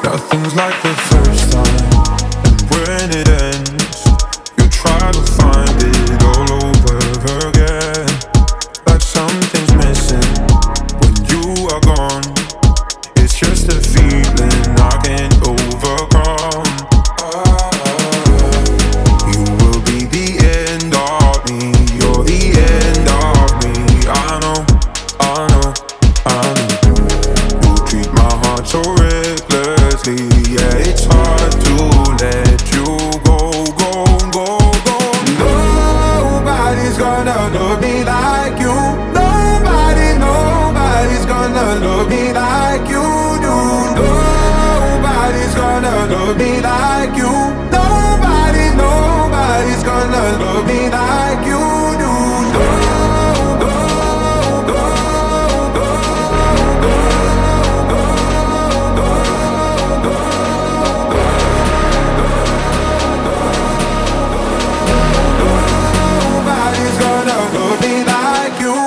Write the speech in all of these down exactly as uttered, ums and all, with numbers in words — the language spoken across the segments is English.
Nothing's like the first time, and when it ends, you try to find it all over again. Like something's missing when you are gone. It's just a feeling I can't overcome. You will be the end of me, you're the end of me. I know, I know, I know. You treat my heart so recklessly, yeah, it's hard to let you go, go, go, go. Nobody's gonna love me like you. Nobody, nobody's gonna love me like you do. Nobody's gonna love me like you. Nobody, nobody's gonna love me like you do. No, no, no, no, no, no, no, nobody's gonna love me like you.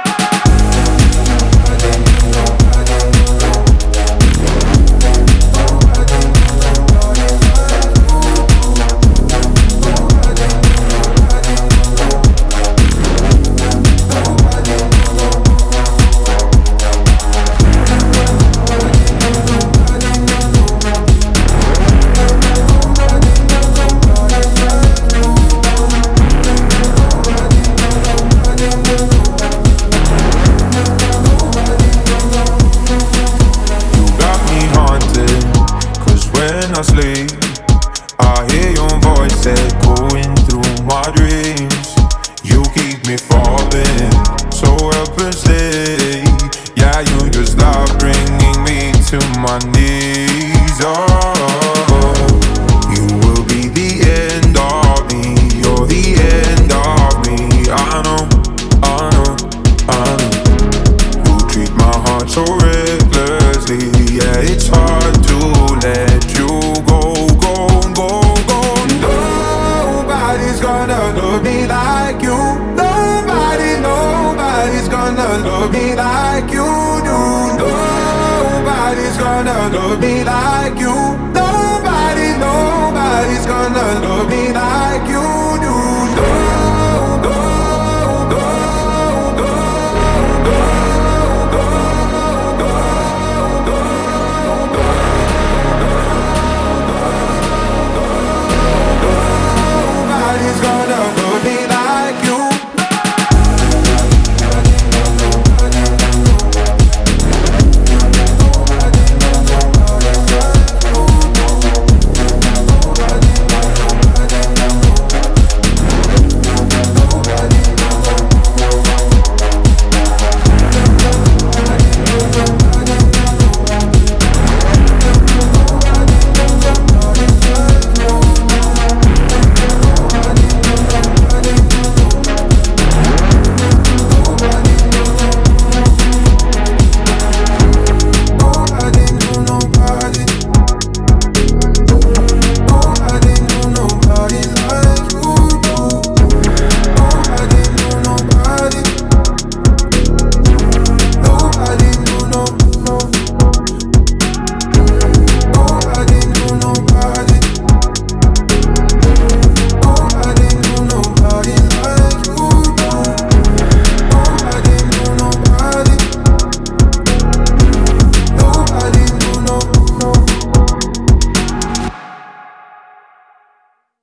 I sleep, I hear your voice echoing through my dreams. You keep me falling so helplessly. Yeah, you just love bringing me to my knees. Oh, you will be the end of me, you're the end of me. I know, I know, I know. You treat my heart so recklessly. Yeah, it's hard to let you go, go, go, go. Nobody's gonna love me like you. Nobody, nobody's gonna love me like you do. Nobody's gonna love me like you. Nobody, nobody's gonna love me